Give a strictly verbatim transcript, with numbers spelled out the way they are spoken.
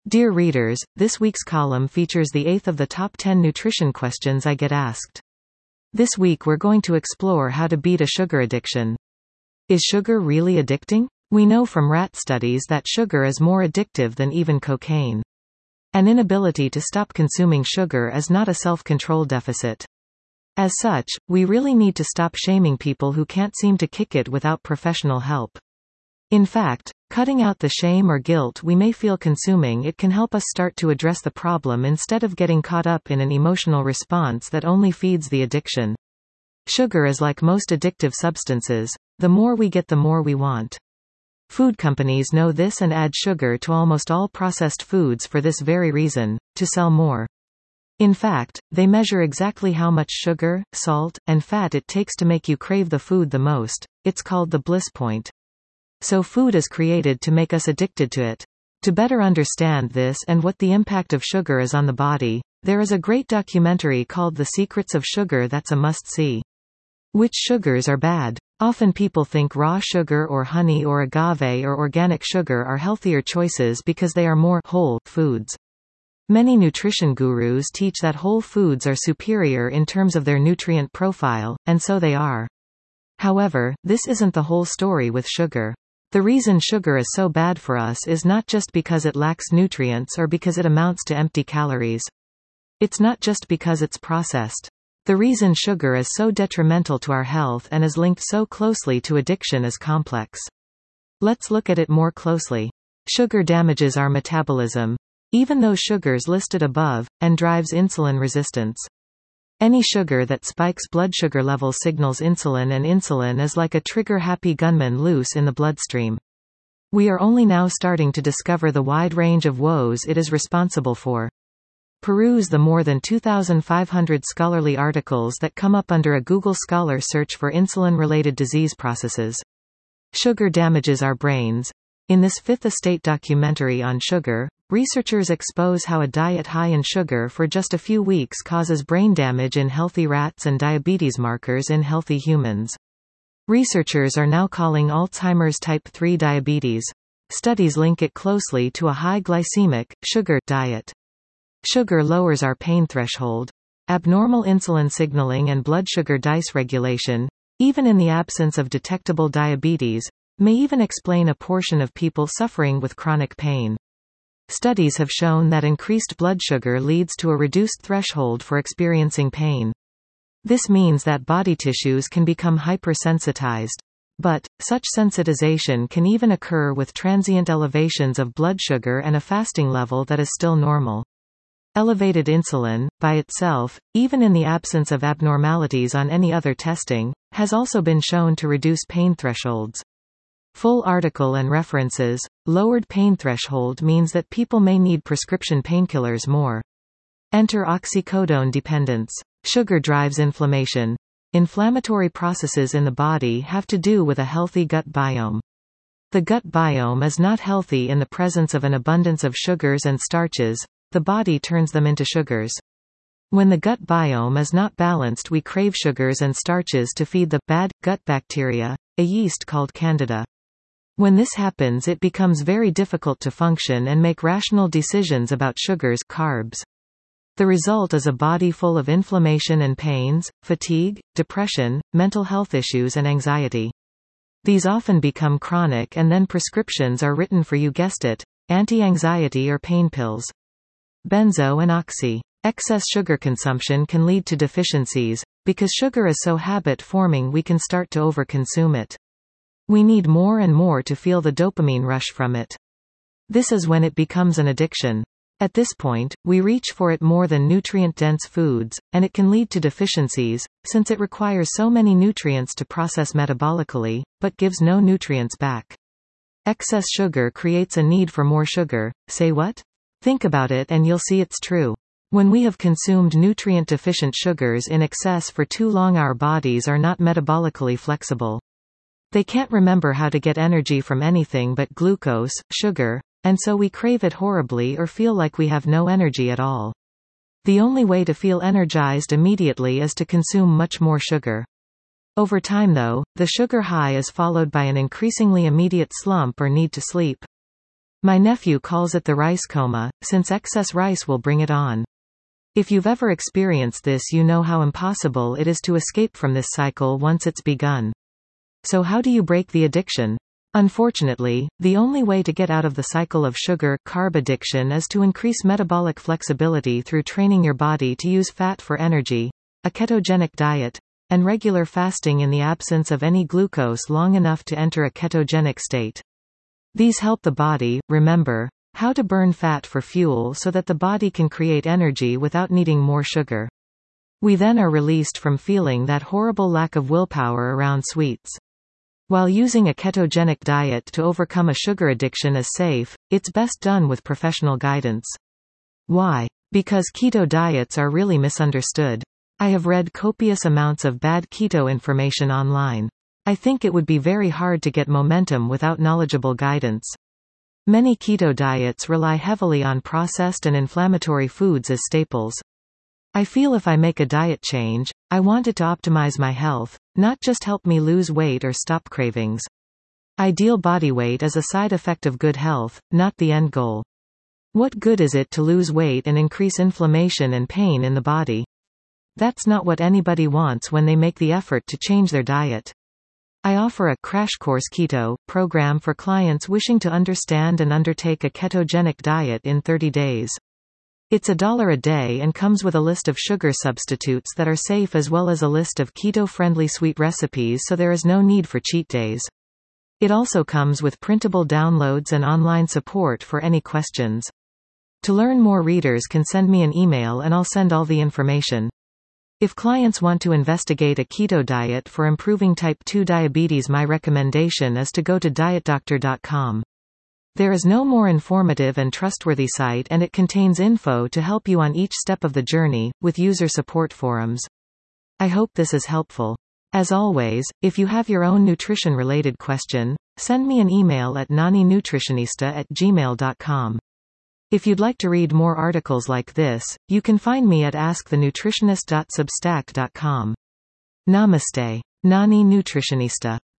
Dear readers, this week's column features the eighth of the top ten nutrition questions I get asked. This week we're going to explore how to beat a sugar addiction. Is sugar really addicting? We know from rat studies that sugar is more addictive than even cocaine. An inability to stop consuming sugar is not a self-control deficit. As such, we really need to stop shaming people who can't seem to kick it without professional help. In fact, cutting out the shame or guilt we may feel consuming it can help us start to address the problem instead of getting caught up in an emotional response that only feeds the addiction. Sugar is like most addictive substances. The more we get, the more we want. Food companies know this and add sugar to almost all processed foods for this very reason, to sell more. In fact, they measure exactly how much sugar, salt, and fat it takes to make you crave the food the most. It's called the bliss point. So food is created to make us addicted to it. To better understand this and what the impact of sugar is on the body, there is a great documentary called The Secrets of Sugar that's a must-see. Which sugars are bad? Often people think raw sugar or honey or agave or organic sugar are healthier choices because they are more whole foods. Many nutrition gurus teach that whole foods are superior in terms of their nutrient profile, and so they are. However, this isn't the whole story with sugar. The reason sugar is so bad for us is not just because it lacks nutrients or because it amounts to empty calories. It's not just because it's processed. The reason sugar is so detrimental to our health and is linked so closely to addiction is complex. Let's look at it more closely. Sugar damages our metabolism, even those sugars listed above, and drives insulin resistance. Any sugar that spikes blood sugar levels signals insulin, and insulin is like a trigger-happy gunman loose in the bloodstream. We are only now starting to discover the wide range of woes it is responsible for. Peruse the more than two thousand five hundred scholarly articles that come up under a Google Scholar search for insulin-related disease processes. Sugar damages our brains. In this Fifth Estate documentary on sugar, researchers expose how a diet high in sugar for just a few weeks causes brain damage in healthy rats and diabetes markers in healthy humans. Researchers are now calling Alzheimer's type three diabetes. Studies link it closely to a high glycemic, sugar diet. Sugar lowers our pain threshold. Abnormal insulin signaling and blood sugar dysregulation, even in the absence of detectable diabetes, may even explain a portion of people suffering with chronic pain. Studies have shown that increased blood sugar leads to a reduced threshold for experiencing pain. This means that body tissues can become hypersensitized. But, such sensitization can even occur with transient elevations of blood sugar and a fasting level that is still normal. Elevated insulin, by itself, even in the absence of abnormalities on any other testing, has also been shown to reduce pain thresholds. Full article and references. Lowered pain threshold means that people may need prescription painkillers more. Enter oxycodone dependence. Sugar drives inflammation. Inflammatory processes in the body have to do with a healthy gut biome. The gut biome is not healthy in the presence of an abundance of sugars and starches. The body turns them into sugars. When the gut biome is not balanced, we crave sugars and starches to feed the bad gut bacteria, a yeast called Candida. When this happens, it becomes very difficult to function and make rational decisions about sugars, carbs. The result is a body full of inflammation and pains, fatigue, depression, mental health issues and anxiety. These often become chronic and then prescriptions are written for, you guessed it, anti-anxiety or pain pills. Benzo and oxy. Excess sugar consumption can lead to deficiencies. Because sugar is so habit-forming, we can start to overconsume it. We need more and more to feel the dopamine rush from it. This is when it becomes an addiction. At this point, we reach for it more than nutrient-dense foods, and it can lead to deficiencies, since it requires so many nutrients to process metabolically, but gives no nutrients back. Excess sugar creates a need for more sugar. Say what? Think about it and you'll see it's true. When we have consumed nutrient-deficient sugars in excess for too long, our bodies are not metabolically flexible. They can't remember how to get energy from anything but glucose, sugar, and so we crave it horribly or feel like we have no energy at all. The only way to feel energized immediately is to consume much more sugar. Over time though, the sugar high is followed by an increasingly immediate slump or need to sleep. My nephew calls it the rice coma, since excess rice will bring it on. If you've ever experienced this, you know how impossible it is to escape from this cycle once it's begun. So how do you break the addiction? Unfortunately, the only way to get out of the cycle of sugar-carb addiction is to increase metabolic flexibility through training your body to use fat for energy, a ketogenic diet, and regular fasting in the absence of any glucose long enough to enter a ketogenic state. These help the body, remember, how to burn fat for fuel so that the body can create energy without needing more sugar. We then are released from feeling that horrible lack of willpower around sweets. While using a ketogenic diet to overcome a sugar addiction is safe, it's best done with professional guidance. Why? Because keto diets are really misunderstood. I have read copious amounts of bad keto information online. I think it would be very hard to get momentum without knowledgeable guidance. Many keto diets rely heavily on processed and inflammatory foods as staples. I feel if I make a diet change, I want it to optimize my health, not just help me lose weight or stop cravings. Ideal body weight is a side effect of good health, not the end goal. What good is it to lose weight and increase inflammation and pain in the body? That's not what anybody wants when they make the effort to change their diet. I offer a Crash Course Keto program for clients wishing to understand and undertake a ketogenic diet in thirty days. It's a dollar a day and comes with a list of sugar substitutes that are safe as well as a list of keto-friendly sweet recipes, so there is no need for cheat days. It also comes with printable downloads and online support for any questions. To learn more, readers can send me an email and I'll send all the information. If clients want to investigate a keto diet for improving type two diabetes, my recommendation is to go to diet doctor dot com. There is no more informative and trustworthy site, and it contains info to help you on each step of the journey, with user support forums. I hope this is helpful. As always, if you have your own nutrition-related question, send me an email at nani nutritionista at gmail dot com. If you'd like to read more articles like this, you can find me at ask the nutritionist dot substack dot com. Namaste. Nani Nutritionista.